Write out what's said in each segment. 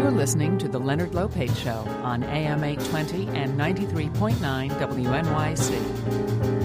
You're listening to The Leonard Lopate Show on AM 820 and 93.9 WNYC.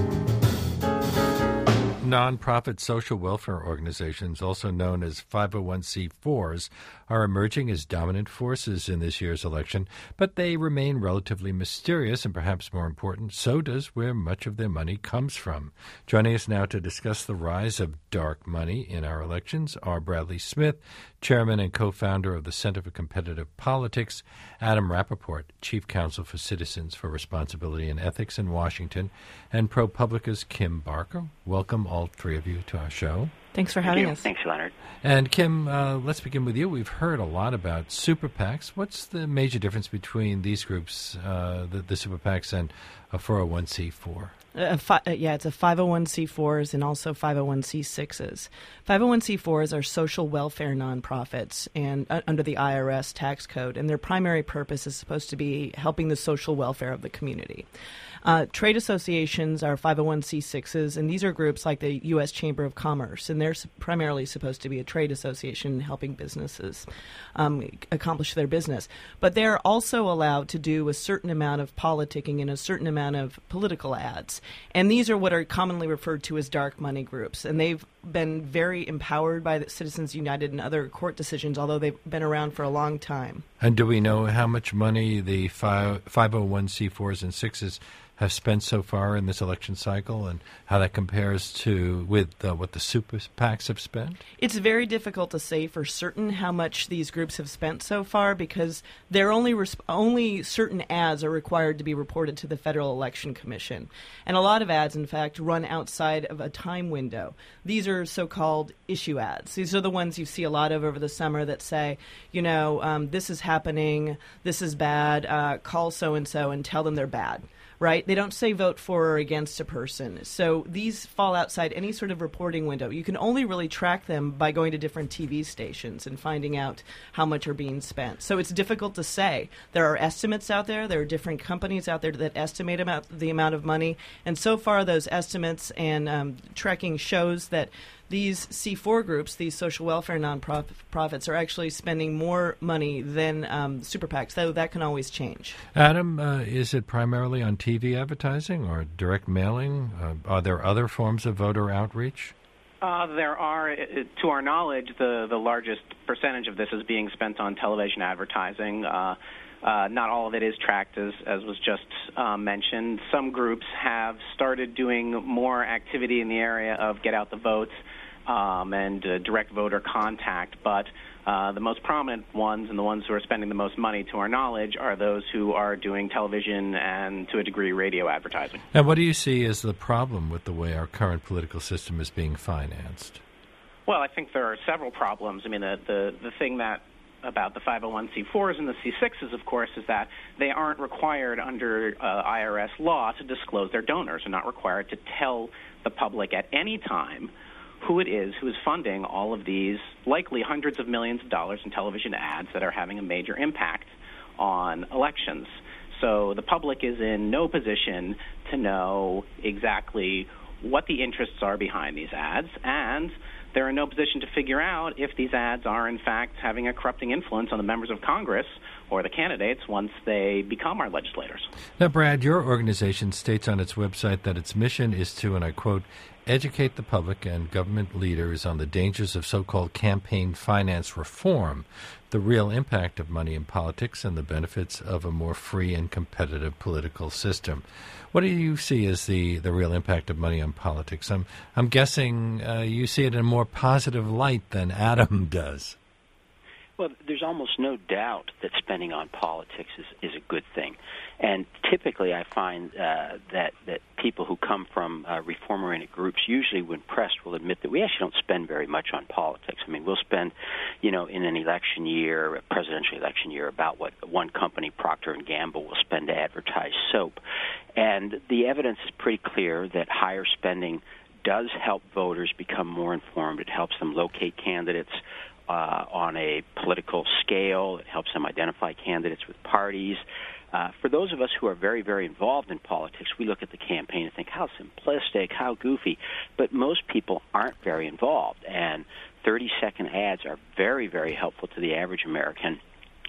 Nonprofit social welfare organizations, also known as 501c4s, are emerging as dominant forces in this year's election, but they remain relatively mysterious, and perhaps more important, so does where much of their money comes from. Joining us now to discuss the rise of dark money in our elections are Bradley Smith, chairman and co-founder of the Center for Competitive Politics, Adam Rappaport, chief counsel for Citizens for Responsibility and Ethics in Washington, and ProPublica's Kim Barker. Welcome, all three of you, to our show. Thanks for having us. Thanks, Leonard. And Kim, let's begin with you. We've heard a lot about super PACs. What's the major difference between these groups, the super PACs, and a 401c4? It's a 501c4s and also 501c6s. 501c4s are social welfare nonprofits and under the IRS tax code, and their primary purpose is supposed to be helping the social welfare of the community. Trade associations are 501c6s, and these are groups like the U.S. Chamber of Commerce, and they're primarily supposed to be a trade association helping businesses accomplish their business. But they're also allowed to do a certain amount of politicking and a certain amount of political ads. And these are what are commonly referred to as dark money groups, and they've been very empowered by the Citizens United and other court decisions, although they've been around for a long time. And do we know how much money the 501c4s and 6s have spent so far in this election cycle, and how that compares to with what the super PACs have spent? It's very difficult to say for certain how much these groups have spent so far, because they're only certain ads are required to be reported to the Federal Election Commission. And a lot of ads, in fact, run outside of a time window. These are so-called issue ads. These are the ones you see a lot of over the summer that say, this is happening, this is bad, call so-and-so and tell them they're bad. Right? They don't say vote for or against a person. So these fall outside any sort of reporting window. You can only really track them by going to different TV stations and finding out how much are being spent. So it's difficult to say. There are estimates out there. There are different companies out there that estimate the amount of money. And so far, those estimates and tracking shows that these C4 groups, these social welfare nonprofits, are actually spending more money than super PACs, though that can always change. Adam, is it primarily on TV advertising or direct mailing? Are there other forms of voter outreach? There are. To our knowledge, the largest percentage of this is being spent on television advertising. Not all of it is tracked, as was just mentioned. Some groups have started doing more activity in the area of get out the vote and direct voter contact, but the most prominent ones and the ones who are spending the most money, to our knowledge, are those who are doing television and, to a degree, radio advertising. And what do you see as the problem with the way our current political system is being financed? Well, I think there are several problems. I mean, the thing that about the 501c4s and the C6s, of course, is that they aren't required under IRS law to disclose their donors. They're not required to tell the public at any time who it is who is funding all of these likely hundreds of millions of dollars in television ads that are having a major impact on elections. So the public is in no position to know exactly what the interests are behind these ads, and they're in no position to figure out if these ads are, in fact, having a corrupting influence on the members of Congress or the candidates once they become our legislators. Now, Brad, your organization states on its website that its mission is to, and I quote, educate the public and government leaders on the dangers of so-called campaign finance reform, the real impact of money in politics, and the benefits of a more free and competitive political system. What do you see as the real impact of money on politics? I'm guessing you see it in a more positive light than Adam does. Well, there's almost no doubt that spending on politics is a good thing. And typically I find that people who come from reform-oriented groups, usually when pressed, will admit that we actually don't spend very much on politics. I mean, we'll spend, in an election year, a presidential election year, about what one company, Procter & Gamble, will spend to advertise soap. And the evidence is pretty clear that higher spending does help voters become more informed. It helps them locate candidates on a political scale. It helps them identify candidates with parties. For those of us who are very, very involved in politics, we look at the campaign and think, how simplistic, how goofy. But most people aren't very involved, and 30-second ads are very, very helpful to the average American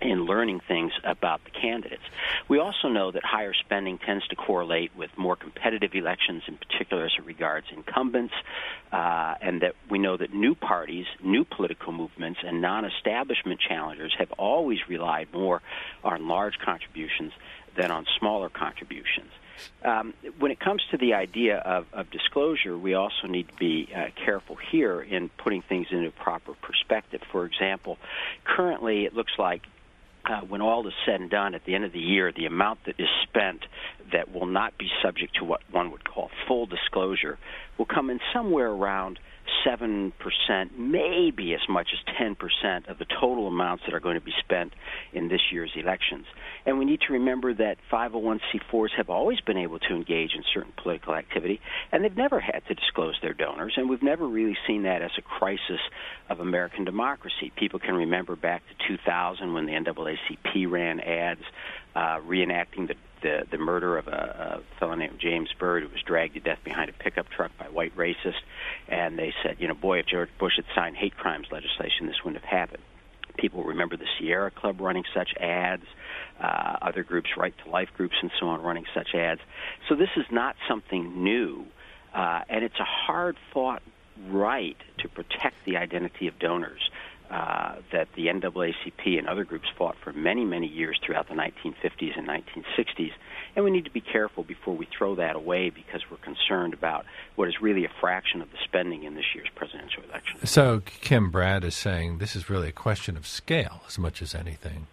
in learning things about the candidates. We also know that higher spending tends to correlate with more competitive elections, in particular as it regards incumbents, and that we know that new parties, new political movements, and non-establishment challengers have always relied more on large contributions than on smaller contributions. When it comes to the idea of disclosure, we also need to be careful here in putting things into proper perspective. For example, currently it looks like when all is said and done at the end of the year, the amount that is spent that will not be subject to what one would call full disclosure will come in somewhere around 7%, maybe as much as 10% of the total amounts that are going to be spent in this year's elections. And we need to remember that 501c4s have always been able to engage in certain political activity, and they've never had to disclose their donors, and we've never really seen that as a crisis of American democracy. People can remember back to 2000 when the NAACP ran ads reenacting the murder of a fellow named James Byrd, who was dragged to death behind a pickup truck by white racists. And they said, boy, if George Bush had signed hate crimes legislation, this wouldn't have happened. People remember the Sierra Club running such ads, other groups, Right to Life groups and so on, running such ads. So this is not something new, and it's a hard-fought right to protect the identity of donors that the NAACP and other groups fought for many, many years throughout the 1950s and 1960s. And we need to be careful before we throw that away because we're concerned about what is really a fraction of the spending in this year's presidential election. So Kim, Brad is saying this is really a question of scale as much as anything,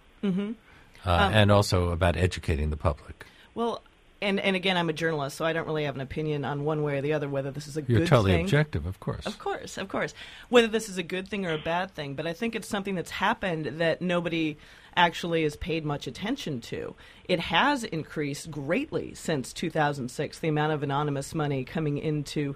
and also about educating the public. Well, and again, I'm a journalist, so I don't really have an opinion on one way or the other whether this is a good thing. You're totally objective, of course. Of course. Whether this is a good thing or a bad thing. But I think it's something that's happened that nobody actually has paid much attention to. It has increased greatly since 2006, the amount of anonymous money coming into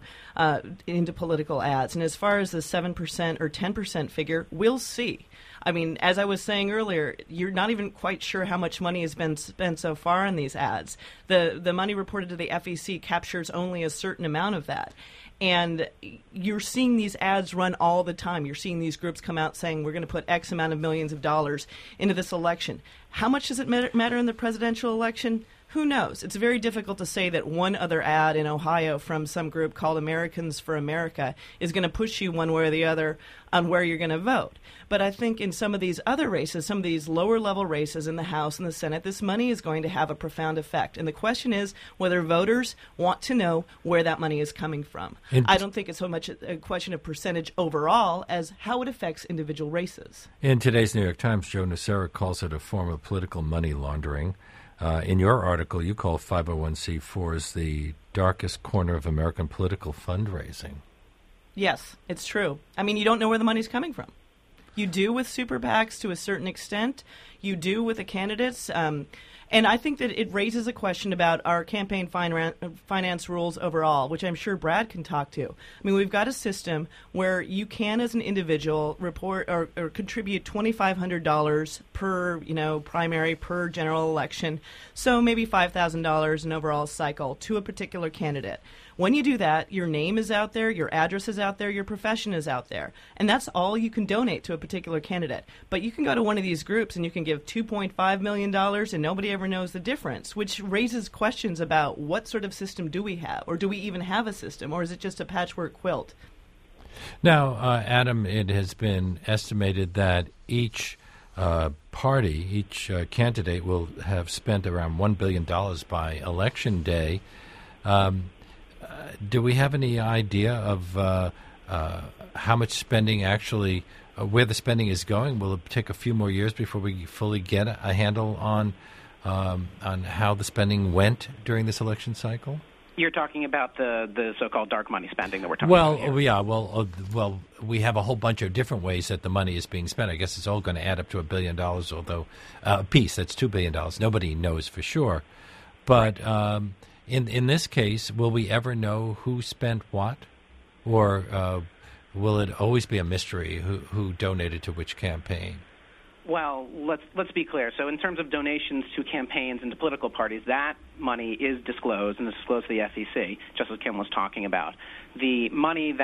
political ads. And as far as the 7% or 10% figure, we'll see. I mean, as I was saying earlier, you're not even quite sure how much money has been spent so far on these ads. The money reported to the FEC captures only a certain amount of that. And you're seeing these ads run all the time. You're seeing these groups come out saying we're going to put X amount of millions of dollars into this election. How much does it matter in the presidential election? Who knows? It's very difficult to say that one other ad in Ohio from some group called Americans for America is going to push you one way or the other on where you're going to vote. But I think in some of these other races, some of these lower-level races in the House and the Senate, this money is going to have a profound effect. And the question is whether voters want to know where that money is coming from. I don't think it's so much a question of percentage overall as how it affects individual races. In today's New York Times, Joe Nocera calls it a form of political money laundering. In your article, you call 501c4s the darkest corner of American political fundraising. Yes, it's true. I mean, you don't know where the money's coming from. You do with super PACs to a certain extent. You do with the candidates. And I think that it raises a question about our campaign finance rules overall, which I'm sure Brad can talk to. I mean, we've got a system where you can, as an individual, report or contribute $2,500 per, primary per general election. So maybe $5,000 an overall cycle to a particular candidate. When you do that, your name is out there, your address is out there, your profession is out there. And that's all you can donate to a particular candidate. But you can go to one of these groups and you can give $2.5 million and nobody ever knows the difference, which raises questions about what sort of system do we have? Or do we even have a system? Or is it just a patchwork quilt? Now, Adam, it has been estimated that each party, each candidate will have spent around $1 billion by Election Day. Do we have any idea of how much spending actually, where the spending is going? Will it take a few more years before we fully get a handle on how the spending went during this election cycle? You're talking about the so-called dark money spending that we're talking about here. Well, we have a whole bunch of different ways that the money is being spent. I guess it's all going to add up to $1 billion, although a piece, that's $2 billion. Nobody knows for sure. But in this case, will we ever know who spent what? Or will it always be a mystery who donated to which campaign? Well, let's be clear. So in terms of donations to campaigns and to political parties, that money is disclosed and is disclosed to the SEC, just as Kim was talking about. The money that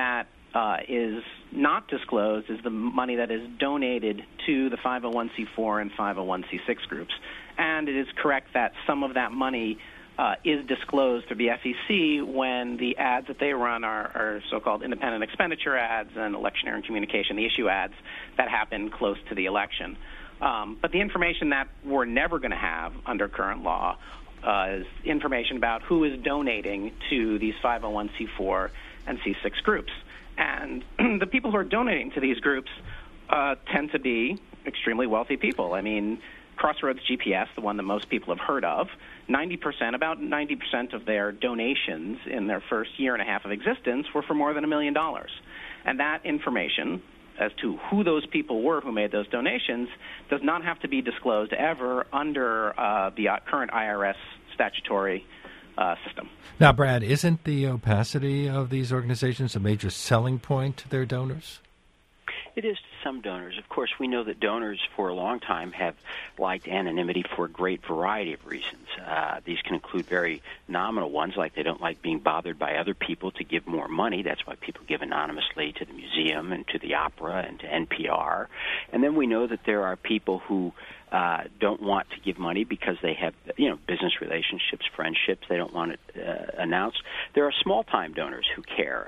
is not disclosed is the money that is donated to the 501c4 and 501c6 groups. And it is correct that some of that money is disclosed to the SEC when the ads that they run are so-called independent expenditure ads and electioneering communication, the issue ads that happen close to the election. But the information that we're never going to have under current law is information about who is donating to these 501c4 and C6 groups. And the people who are donating to these groups tend to be extremely wealthy people. I mean, Crossroads GPS, the one that most people have heard of, about 90% of their donations in their first year and a half of existence were for more than $1 million. And that information as to who those people were who made those donations does not have to be disclosed ever under the current IRS statutory system. Now, Brad, isn't the opacity of these organizations a major selling point to their donors? It is to some donors. Of course, we know that donors for a long time have liked anonymity for a great variety of reasons. These can include very nominal ones, like they don't like being bothered by other people to give more money. That's why people give anonymously to the museum and to the opera and to NPR. And then we know that there are people who don't want to give money because they have, business relationships, friendships. They don't want it announced. There are small-time donors who care.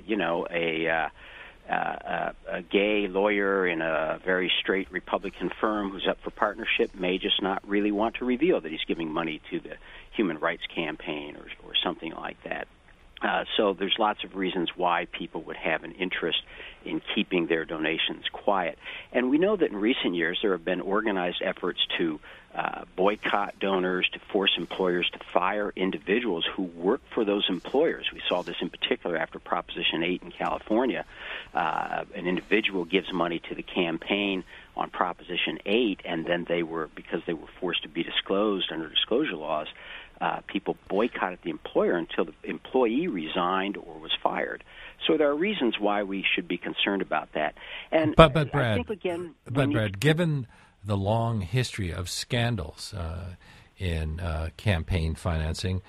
A gay lawyer in a very straight Republican firm who's up for partnership may just not really want to reveal that he's giving money to the Human Rights Campaign or something like that. So there's lots of reasons why people would have an interest in keeping their donations quiet. And we know that in recent years there have been organized efforts to boycott donors, to force employers to fire individuals who work for those employers. We saw this in particular after Proposition 8 in California. An individual gives money to the campaign on Proposition 8, and then because they were forced to be disclosed under disclosure laws, people boycotted the employer until the employee resigned or was fired. So there are reasons why we should be concerned about that. And but Brad, I think again, given the long history of scandals in campaign financing,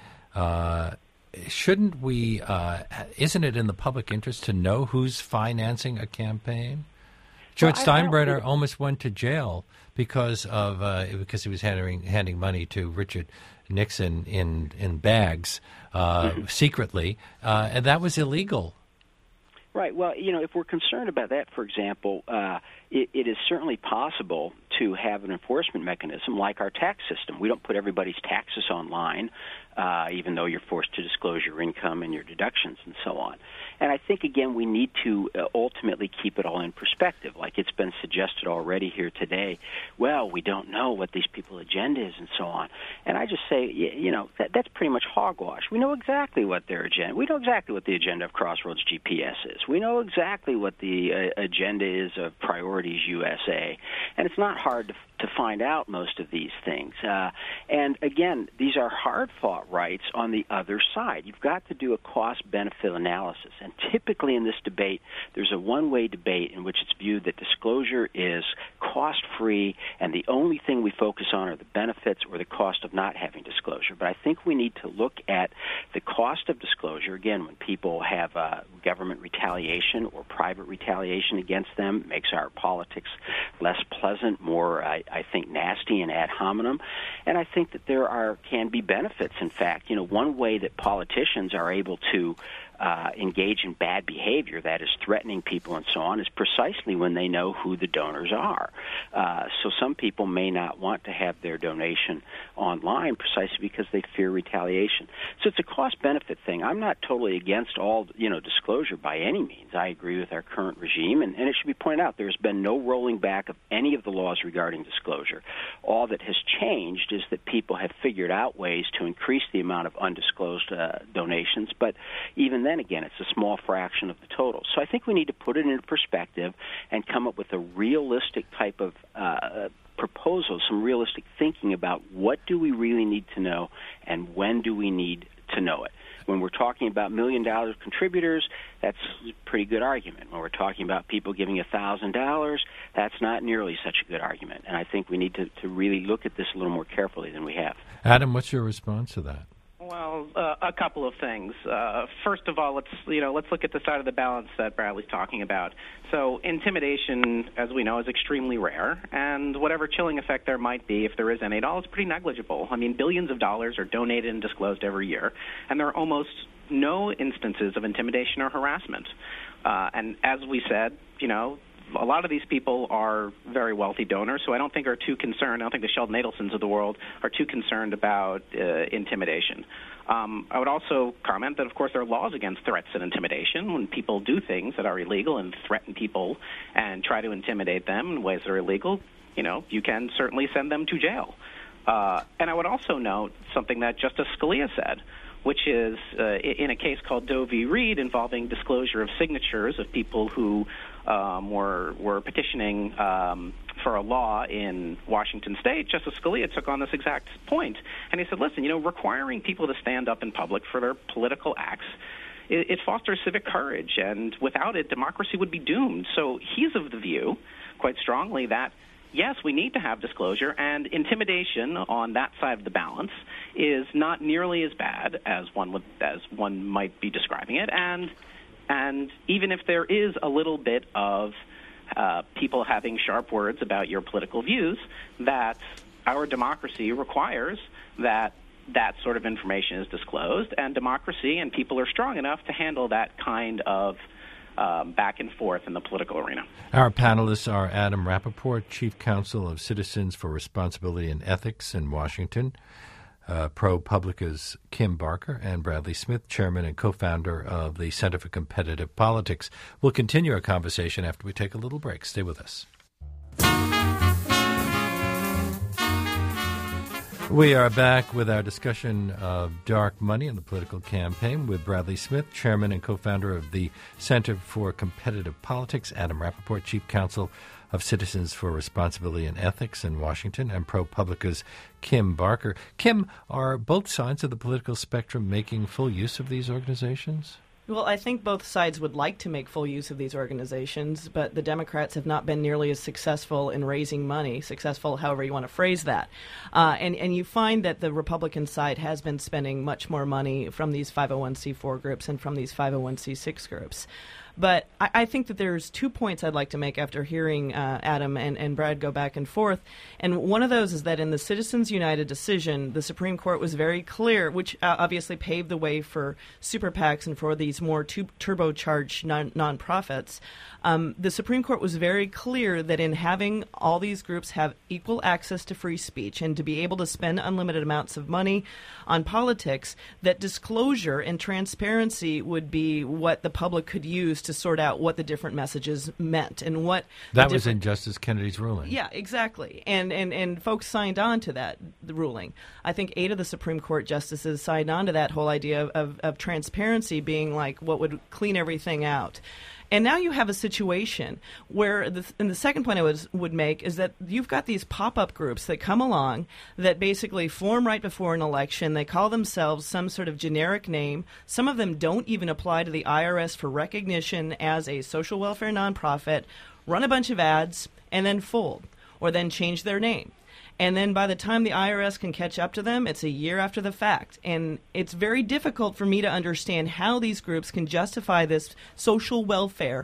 shouldn't we? Isn't it in the public interest to know who's financing a campaign? George Steinbrenner almost went to jail because he was handing money to Richard Nixon in bags secretly, and that was illegal. Right. Well, if we're concerned about that, for example, it is certainly possible to have an enforcement mechanism like our tax system. We don't put everybody's taxes online, even though you're forced to disclose your income and your deductions and so on. And I think, again, we need to ultimately keep it all in perspective. Like it's been suggested already here today, well, we don't know what these people's agenda is and so on. And I just say, that's pretty much hogwash. We know exactly what their agenda. We know exactly what the agenda of Crossroads GPS is. We know exactly what the agenda is of Priorities USA. And it's not hard to find out most of these things. And again, these are hard-fought rights on the other side. You've got to do a cost-benefit analysis. And typically in this debate, there's a one-way debate in which it's viewed that disclosure is cost-free and the only thing we focus on are the benefits or the cost of not having disclosure. But I think we need to look at the cost of disclosure. Again, when people have government retaliation or private retaliation against them, it makes our politics less pleasant, more, I think, nasty and ad hominem. And I think that there can be benefits. In fact, one way that politicians are able to engage in bad behavior, that is threatening people and so on, is precisely when they know who the donors are. So some people may not want to have their donation online precisely because they fear retaliation. So it's a cost-benefit thing. I'm not totally against all, disclosure by any means. I agree with our current regime, and it should be pointed out there's been no rolling back of any of the laws regarding disclosure. All that has changed is that people have figured out ways to increase the amount of undisclosed donations, but even then, again, it's a small fraction of the total. So I think we need to put it into perspective and come up with a realistic type of proposal, some realistic thinking about what do we really need to know and when do we need to know it. When we're talking about $1 million contributors, that's a pretty good argument. When we're talking about people giving $1,000, that's not nearly such a good argument. And I think we need to really look at this a little more carefully than we have. Adam, what's your response to that? Well, Well, a couple of things. First of all, let's look at the side of the balance that Bradley's talking about. So intimidation, as we know, is extremely rare, and whatever chilling effect there might be, if there is any at all, is pretty negligible. I mean, billions of dollars are donated and disclosed every year, and there are almost no instances of intimidation or harassment. And as we said, a lot of these people are very wealthy donors, so I don't think are too concerned. I don't think the Sheldon Adelsons of the world are too concerned about intimidation. I would also comment that, of course, there are laws against threats and intimidation. When people do things that are illegal and threaten people and try to intimidate them in ways that are illegal, you can certainly send them to jail. And I would also note something that Justice Scalia said, which is in a case called Doe v. Reed involving disclosure of signatures of people who were petitioning for a law in Washington State. Justice Scalia took on this exact point, and he said, listen, requiring people to stand up in public for their political acts, it fosters civic courage, and without it, democracy would be doomed. So he's of the view, quite strongly, that yes, we need to have disclosure, and intimidation on that side of the balance is not nearly as bad as one might be describing it. And even if there is a little bit of people having sharp words about your political views, that our democracy requires that sort of information is disclosed, and democracy and people are strong enough to handle that kind of back and forth in the political arena. Our panelists are Adam Rappaport, Chief Counsel of Citizens for Responsibility and Ethics in Washington, ProPublica's Kim Barker, and Bradley Smith, Chairman and co-founder of the Center for Competitive Politics. We'll continue our conversation after we take a little break. Stay with us. We are back with our discussion of dark money in the political campaign with Bradley Smith, Chairman and co-founder of the Center for Competitive Politics, Adam Rappaport, Chief Counsel of Citizens for Responsibility and Ethics in Washington, and ProPublica's Kim Barker. Kim, are both sides of the political spectrum making full use of these organizations? Well, I think both sides would like to make full use of these organizations, but the Democrats have not been nearly as successful in raising money, successful however you want to phrase that. And you find that the Republican side has been spending much more money from these 501c4 groups and from these 501c6 groups. But I think that there's 2 points I'd like to make after hearing Adam and Brad go back and forth. And one of those is that in the Citizens United decision, the Supreme Court was very clear, which obviously paved the way for super PACs and for these more turbocharged nonprofits. The Supreme Court was very clear that in having all these groups have equal access to free speech and to be able to spend unlimited amounts of money on politics, that disclosure and transparency would be what the public could use to sort out what the different messages meant and what that was in Justice Kennedy's ruling. Yeah, exactly. And folks signed on to the ruling. I think 8 of the Supreme Court justices signed on to that whole idea of transparency being like what would clean everything out. And now you have a situation where, and the second point I would make is that you've got these pop-up groups that come along that basically form right before an election. They call themselves some sort of generic name. Some of them don't even apply to the IRS for recognition as a social welfare nonprofit, run a bunch of ads, and then fold, or then change their name. And then by the time the IRS can catch up to them, it's a year after the fact. And it's very difficult for me to understand how these groups can justify this social welfare,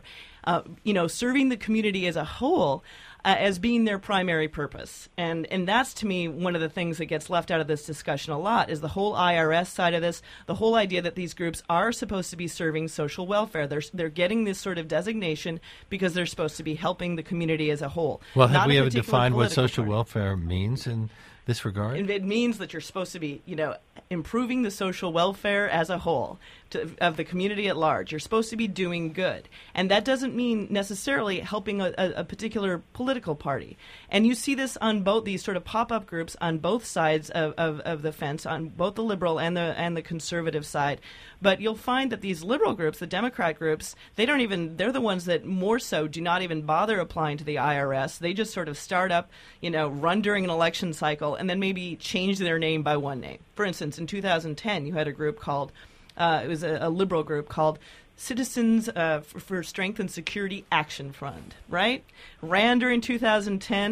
serving the community as a whole as being their primary purpose. And that's, to me, one of the things that gets left out of this discussion a lot is the whole IRS side of this, the whole idea that these groups are supposed to be serving social welfare. They're getting this sort of designation because they're supposed to be helping the community as a whole. Well, have we ever defined what social welfare means in this regard? It means that you're supposed to be, improving the social welfare as a whole of the community at large. You're supposed to be doing good. And that doesn't mean necessarily helping a particular political party. And you see this on both these sort of pop-up groups on both sides of the fence, on both the liberal and the conservative side. But you'll find that these liberal groups, the Democrat groups, they're the ones that more so do not even bother applying to the IRS. They just sort of start up, run during an election cycle, and then maybe change their name by one name. For instance, in 2010, you had a group called, it was a liberal group called Citizens for Strength and Security Action Fund, right? Ran during 2010,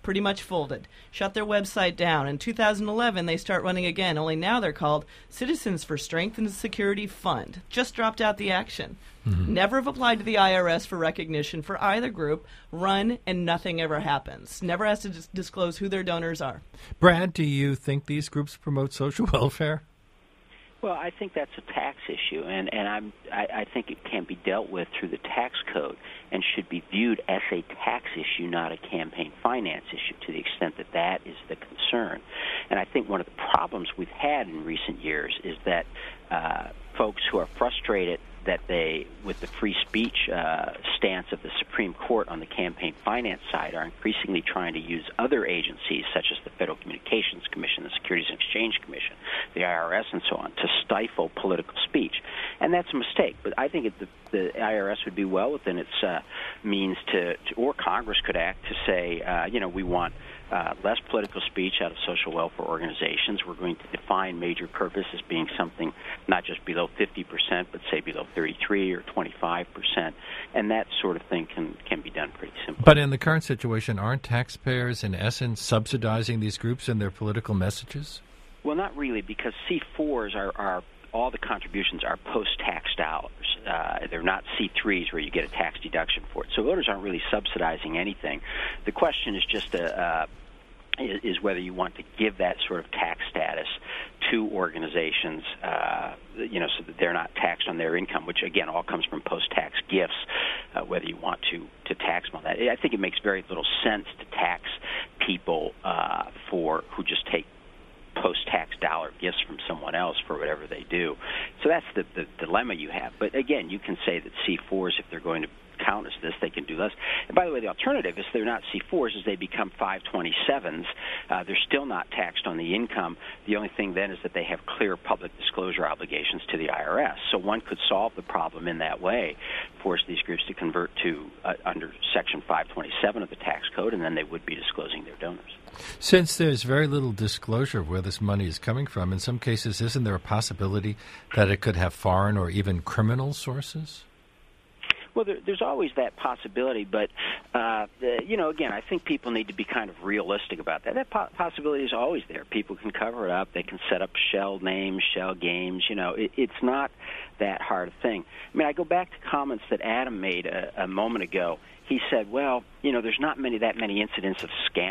pretty much folded, shut their website down. In 2011, they start running again, only now they're called Citizens for Strength and Security Fund. Just dropped out the action. Never have applied to the IRS for recognition for either group, run, and nothing ever happens. Never has to disclose who their donors are. Brad, do you think these groups promote social welfare? Well, I think that's a tax issue, and I think it can be dealt with through the tax code and should be viewed as a tax issue, not a campaign finance issue, to the extent that that is the concern. And I think one of the problems we've had in recent years is that folks who are frustrated that they, with the free speech stance of the Supreme Court on the campaign finance side, are increasingly trying to use other agencies, such as the Federal Communications Commission, the Securities and Exchange Commission, the IRS, and so on, to stifle political speech. And that's a mistake. But I think the IRS would be well within its means to, or Congress could act to say, we want less political speech out of social welfare organizations. We're going to define major purpose as being something not just below 50%, but say below 33 or 25%, and that sort of thing can be done pretty simply. But in the current situation, aren't taxpayers, in essence, subsidizing these groups and their political messages? Well, not really, because C4s are all the contributions are post-tax dollars. They're not C3s where you get a tax deduction for it. So voters aren't really subsidizing anything. The question is just is whether you want to give that sort of tax status to organizations, so that they're not taxed on their income, which, again, all comes from post-tax gifts, whether you want to tax them on that. I think it makes very little sense to tax people who just take post-tax dollar gifts from someone else for whatever they do. So that's the dilemma you have. But, again, you can say that C4s, if they're going to count as this, they can do less. And by the way, the alternative is they're not C4s, is they become 527s. They're still not taxed on the income. The only thing then is that they have clear public disclosure obligations to the IRS. So one could solve the problem in that way, force these groups to convert to under Section 527 of the tax code, and then they would be disclosing their donors. Since there's very little disclosure of where this money is coming from, in some cases, isn't there a possibility that it could have foreign or even criminal sources? Well, there's always that possibility, but, again, I think people need to be kind of realistic about that. That possibility is always there. People can cover it up. They can set up shell names, shell games. It's not that hard a thing. I mean, I go back to comments that Adam made a moment ago. He said, well, there's not that many incidents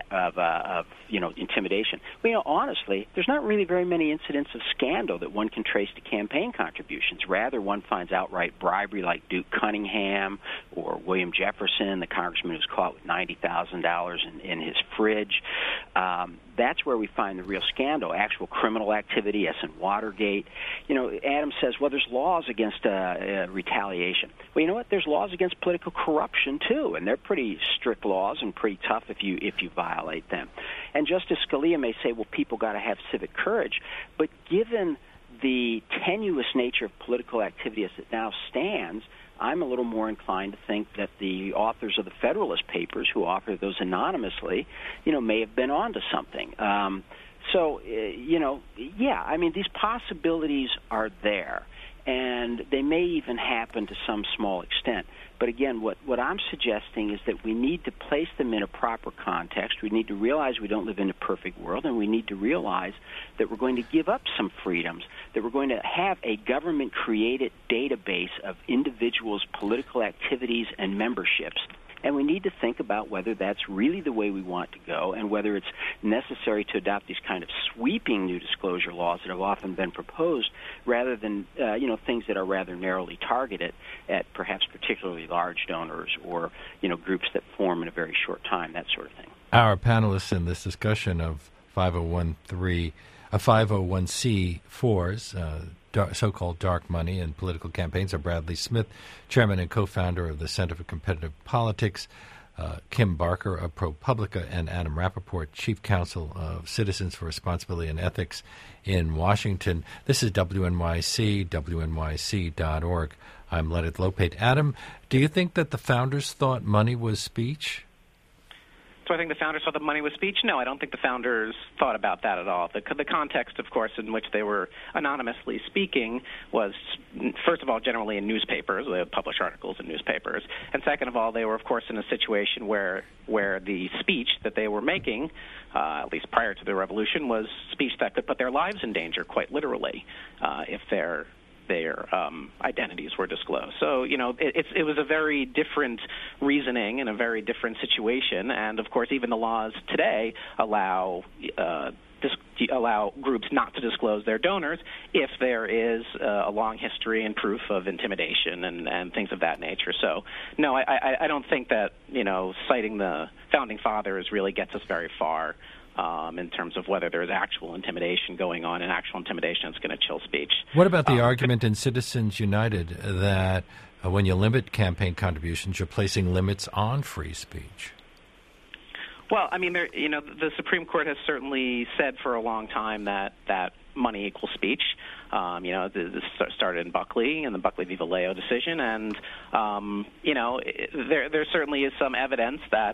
of intimidation. Well, honestly, there's not really very many incidents of scandal that one can trace to campaign contributions. Rather, one finds outright bribery like Duke Cunningham or William Jefferson, the congressman who's caught with $90,000 in his fridge. That's where we find the real scandal, actual criminal activity, as in Watergate. Adam says, well, there's laws against retaliation. Well, you know what? There's laws against political corruption, too, and they're pretty strict laws and pretty tough if you violate them. And Justice Scalia may say, well, people got to have civic courage, but given the tenuous nature of political activity as it now stands, I'm a little more inclined to think that the authors of the Federalist Papers, who authored those anonymously, may have been onto something. These possibilities are there, and they may even happen to some small extent. But again, what I'm suggesting is that we need to place them in a proper context. We need to realize we don't live in a perfect world, and we need to realize that we're going to give up some freedoms, that we're going to have a government-created database of individuals' political activities and memberships. And we need to think about whether that's really the way we want to go and whether it's necessary to adopt these kind of sweeping new disclosure laws that have often been proposed rather than, things that are rather narrowly targeted at perhaps particularly large donors or, groups that form in a very short time, that sort of thing. Our panelists in this discussion of 501c4s, so-called dark money in political campaigns, are Bradley Smith, chairman and co-founder of the Center for Competitive Politics, Kim Barker of ProPublica, and Adam Rappaport, chief counsel of Citizens for Responsibility and Ethics in Washington. This is WNYC, WNYC.org. I'm Leonard Lopate. Adam, do you think that the founders thought money was speech? I think the founders thought the money was speech? No, I don't think the founders thought about that at all. The context, of course, in which they were anonymously speaking was, first of all, generally in newspapers. They would publish articles in newspapers. And second of all, they were, of course, in a situation where the speech that they were making, at least prior to the revolution, was speech that could put their lives in danger, quite literally, if their identities were disclosed. So, it was a very different reasoning and a very different situation. And, of course, even the laws today allow groups not to disclose their donors if there is a long history and proof of intimidation and things of that nature. So, no, I don't think that, citing the Founding Fathers really gets us very far in terms of whether there's actual intimidation going on, and actual intimidation is going to chill speech. What about the argument in Citizens United that when you limit campaign contributions, you're placing limits on free speech? Well, I mean, the Supreme Court has certainly said for a long time that money equals speech. This started in Buckley and the Buckley v. Vallejo decision, and there certainly is some evidence that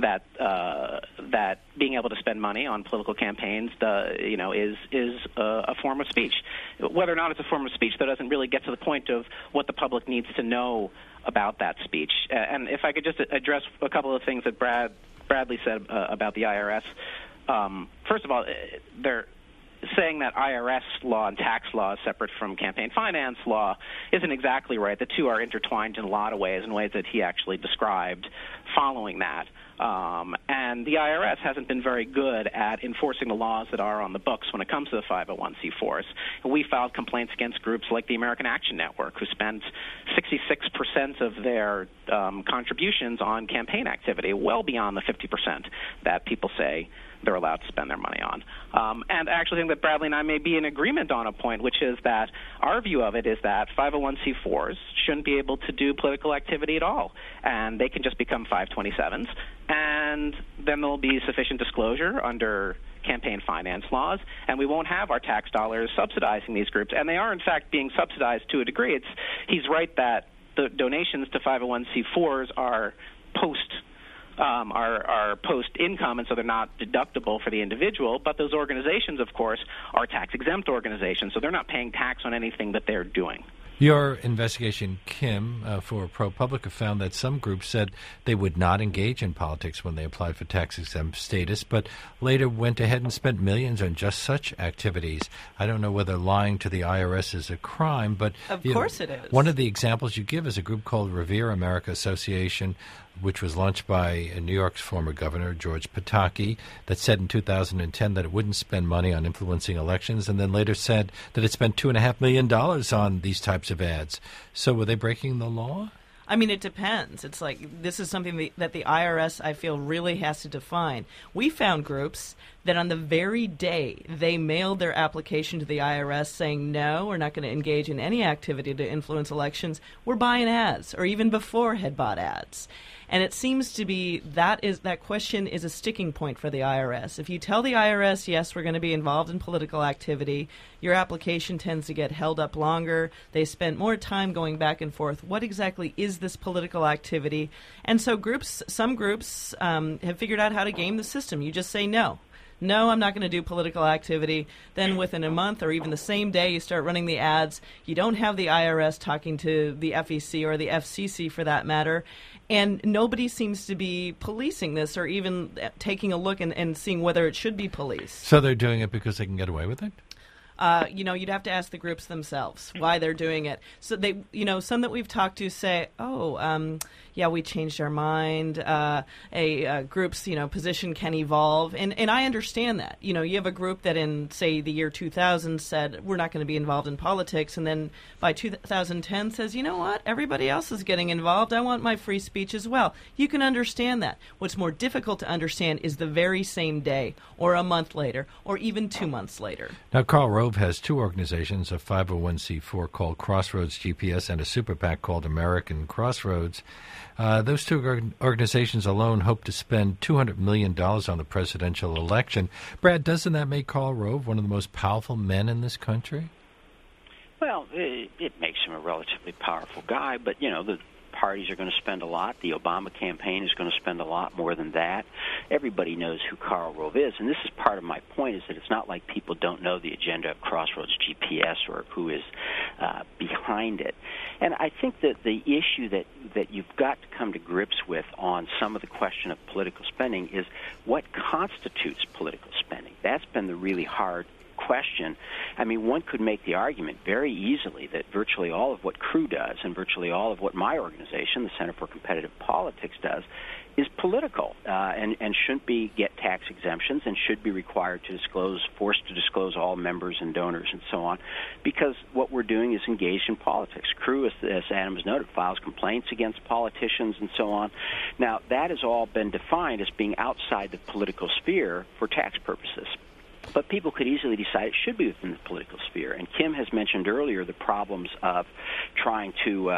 being able to spend money on political campaigns, is a form of speech. Whether or not it's a form of speech, that doesn't really get to the point of what the public needs to know about that speech. And if I could just address a couple of things that Bradley said about the IRS. First of all, they're saying that IRS law and tax law is separate from campaign finance law isn't exactly right. The two are intertwined in a lot of ways, in ways that he actually described following that. And the IRS hasn't been very good at enforcing the laws that are on the books when it comes to the 501c4s. We filed complaints against groups like the American Action Network, who spent 66% of their contributions on campaign activity, well beyond the 50% that people say they're allowed to spend their money on. And I actually think that Bradley and I may be in agreement on a point, which is that our view of it is that 501c4s shouldn't be able to do political activity at all, and they can just become 527s, and then there will be sufficient disclosure under campaign finance laws, and we won't have our tax dollars subsidizing these groups. And they are, in fact, being subsidized to a degree. He's right that the donations to 501c4s are post-income, and so they're not deductible for the individual. But those organizations, of course, are tax-exempt organizations, so they're not paying tax on anything that they're doing. Your investigation, Kim, for ProPublica found that some groups said they would not engage in politics when they applied for tax-exempt status, but later went ahead and spent millions on just such activities. I don't know whether lying to the IRS is a crime, but of course it is. One of the examples you give is a group called Revere America Association, which was launched by New York's former governor, George Pataki, that said in 2010 that it wouldn't spend money on influencing elections, and then later said that it spent $2.5 million on these types of ads. So were they breaking the law? I mean, it depends. It's like this is something that the IRS, I feel, really has to define. We found groups that on the very day they mailed their application to the IRS saying, no, we're not going to engage in any activity to influence elections, we're buying ads, or even before had bought ads. And it seems to be that question is a sticking point for the IRS. If you tell the IRS, yes, we're going to be involved in political activity, your application tends to get held up longer. They spend more time going back and forth. What exactly is this political activity? And so some groups have figured out how to game the system. You just say no. No, I'm not going to do political activity. Then within a month or even the same day, you start running the ads. You don't have the IRS talking to the FEC or the FCC for that matter. And nobody seems to be policing this or even taking a look and seeing whether it should be policed. So they're doing it because they can get away with it? You'd have to ask the groups themselves why they're doing it. So they, some that we've talked to say, we changed our mind. A group's, position can evolve. And I understand that. You have a group that in, say, the year 2000 said, we're not going to be involved in politics. And then by 2010 says, you know what? Everybody else is getting involved. I want my free speech as well. You can understand that. What's more difficult to understand is the very same day or a month later or even 2 months later. Now, Karl Rove has two organizations, a 501c4 called Crossroads GPS and a super PAC called American Crossroads. Those two organizations alone hope to spend $200 million on the presidential election. Brad, doesn't that make Karl Rove one of the most powerful men in this country? Well, it makes him a relatively powerful guy, but, the parties are going to spend a lot. The Obama campaign is going to spend a lot more than that. Everybody knows who Karl Rove is, and this is part of my point, is that it's not like people don't know the agenda of Crossroads GPS or who is behind it. And I think that the issue that you've got to come to grips with on some of the question of political spending is what constitutes political spending. That's been the really hard question. I mean, one could make the argument very easily that virtually all of what Crew does and virtually all of what my organization, the Center for Competitive Politics, does is political and shouldn't get tax exemptions and should be required to forced to disclose all members and donors and so on, because what we're doing is engaged in politics. Crew, as Adam has noted, files complaints against politicians and so on. Now, that has all been defined as being outside the political sphere for tax purposes. But people could easily decide it should be within the political sphere. And Kim has mentioned earlier the problems of trying to,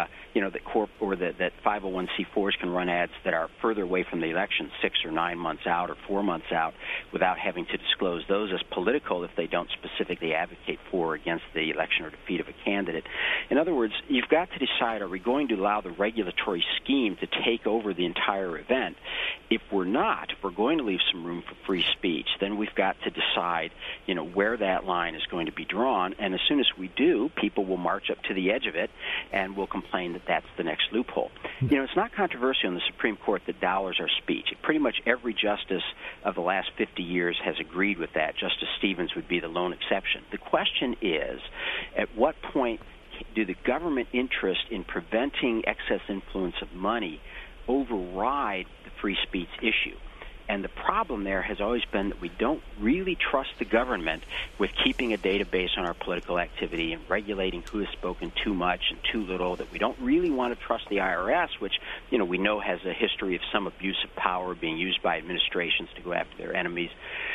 that 501c4s can run ads that are further away from the election, 6 or 9 months out or 4 months out, without having to disclose those as political if they don't specifically advocate for or against the election or defeat of a candidate. In other words, you've got to decide, are we going to allow the regulatory scheme to take over the entire event? If we're not, if we're going to leave some room for free speech, then we've got to decide where that line is going to be drawn, and as soon as we do, people will march up to the edge of it and will complain that that's the next loophole. It's not controversial in the Supreme Court that dollars are speech. Pretty much every justice of the last 50 years has agreed with that. Justice Stevens would be the lone exception. The question is, at what point do the government interest in preventing excess influence of money override the free speech issue? And the problem there has always been that we don't really trust the government with keeping a database on our political activity and regulating who has spoken too much and too little, that we don't really want to trust the IRS, which, we know has a history of some abuse of power being used by administrations to go after their enemies.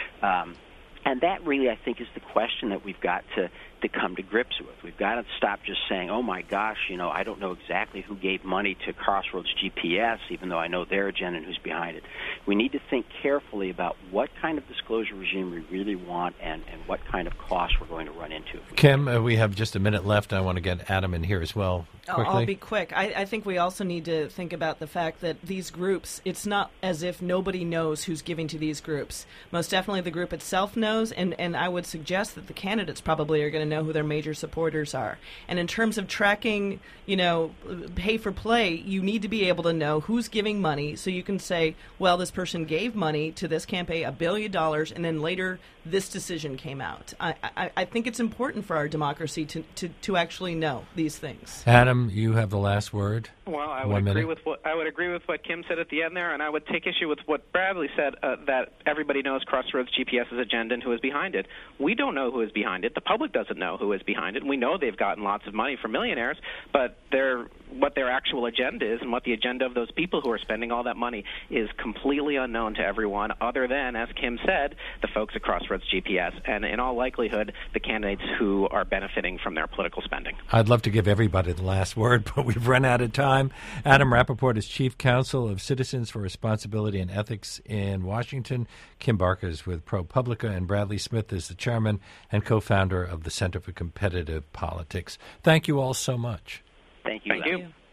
And that really, I think, is the question that we've got to come to grips with. We've got to stop just saying, oh, my gosh, I don't know exactly who gave money to Crossroads GPS, even though I know their agenda and who's behind it. We need to think carefully about what kind of disclosure regime we really want and what kind of costs we're going to run into. Kim, we have just a minute left. I want to get Adam in here as well. Quickly. I'll be quick. I think we also need to think about the fact that these groups, it's not as if nobody knows who's giving to these groups. Most definitely the group itself knows, and I would suggest that the candidates probably are going to know who their major supporters are. And in terms of tracking, pay for play, you need to be able to know who's giving money so you can say, well, this person gave money to this campaign, $1 billion, and then later this decision came out. I think it's important for our democracy to actually know these things. Adam, you have the last word. Well, I would agree with what Kim said at the end there, and I would take issue with what Bradley said, that everybody knows Crossroads GPS's agenda and who is behind it. We don't know who is behind it. The public doesn't know who is behind it. We know they've gotten lots of money from millionaires, but what their actual agenda is and what the agenda of those people who are spending all that money is completely unknown to everyone other than, as Kim said, the folks at Crossroads GPS and, in all likelihood, the candidates who are benefiting from their political spending. I'd love to give everybody the last word, but we've run out of time. Adam Rappaport is Chief Counsel of Citizens for Responsibility and Ethics in Washington. Kim Barker is with ProPublica, and Bradley Smith is the chairman and co-founder of the Center for Competitive Politics. Thank you all so much. Thank you. Thank you.